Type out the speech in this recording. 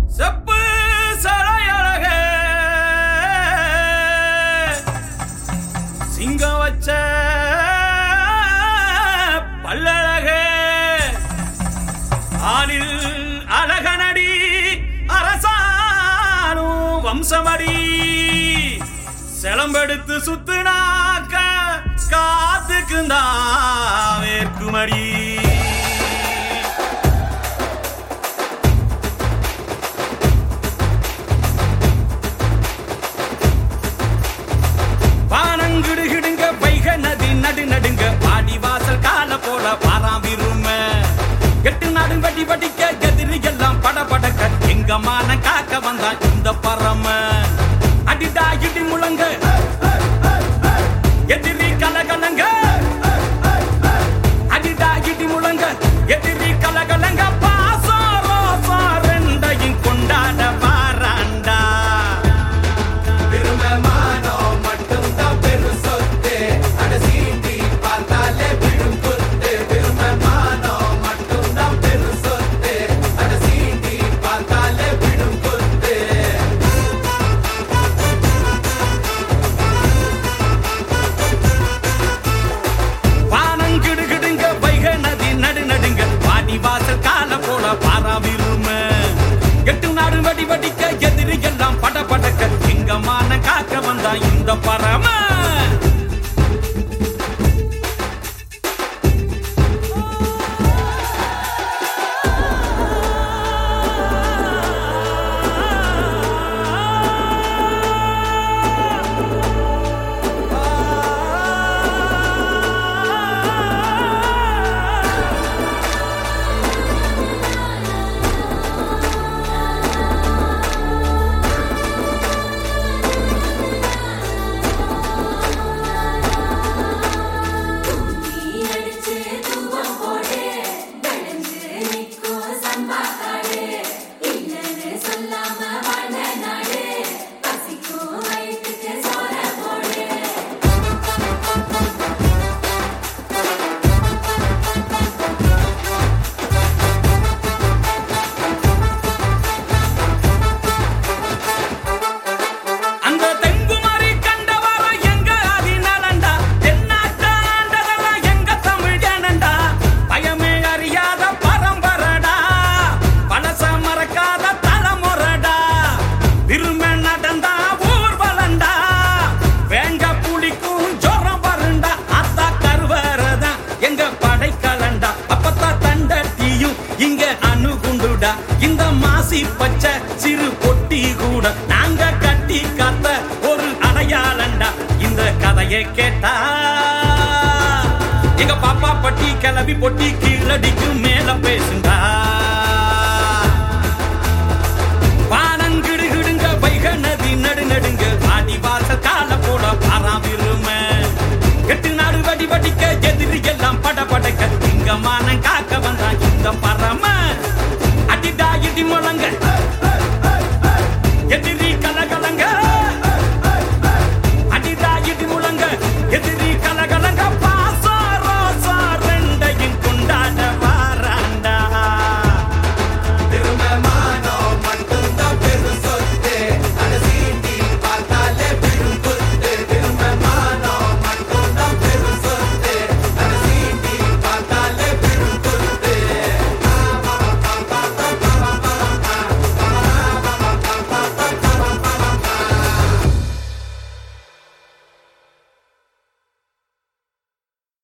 செப்பு சரையழக சிங்கம் வச்ச பல்லழக ஆளில் அழகனடி அரசானும் வம்சமடி செலம்பெடுத்து சுத்துனாக்க காத்துக்குந்தா வேர்க்குமடி வானங்கிடுகிடுங்க வைக நதி நடுநடுங்க பாடி வாசல் கால போல பாராவிரும எட்டு நாடு வடி வடிக்க எதிரி எல்லாம் படபடக்க எங்க மான காக்க வந்தா இந்த பரம அடிடா இடி முழங்க எதிரி கலகலங்க அடிடா இடி முழங்க எதிரி கலகலங்க பாசம் ரோசம் ரெண்டையும் கொண்டாட பாராண்டா திருமமானோ மட்டும் தான் பெரு சொத்து அட சீண்டி பார்த்தாலே விடும் குத்து திருமமானோ மட்டும் தான் பெரு சொத்து அட சீண்டி பார்த்தாலே விடும் குத்து வானங்கிடுகிடுங்க வைக நதி நடுநடுங்க பாடி வாசல் கால போல பாராவிரும எட்டு நாடு வடி வடிக்க எதிரி எல்லாம் படபடக்க எங்க மான காக்க வந்தா இந்த பரம இந்த மாசி பச்சை சிறு பொட்டி கூட நாங்க கட்டி காத்த ஒரு அடையாளண்டா இந்த கதையை கேட்டா எங்க பாப்பா பட்டி கிளவி பொட்டி கீழடிக்கு மேல பேசுண்டா வானங்கிடுகிடுங்க வைக நதி நடுநடுங்க பாடி வாசல் கால போட பாராவிரும எட்டு நாடு வடி வடிக்க எதிரி எல்லாம் படபடக்க இங்க மானம் காக்க வந்தா இந்த பரம அடிடா இடி முழங்க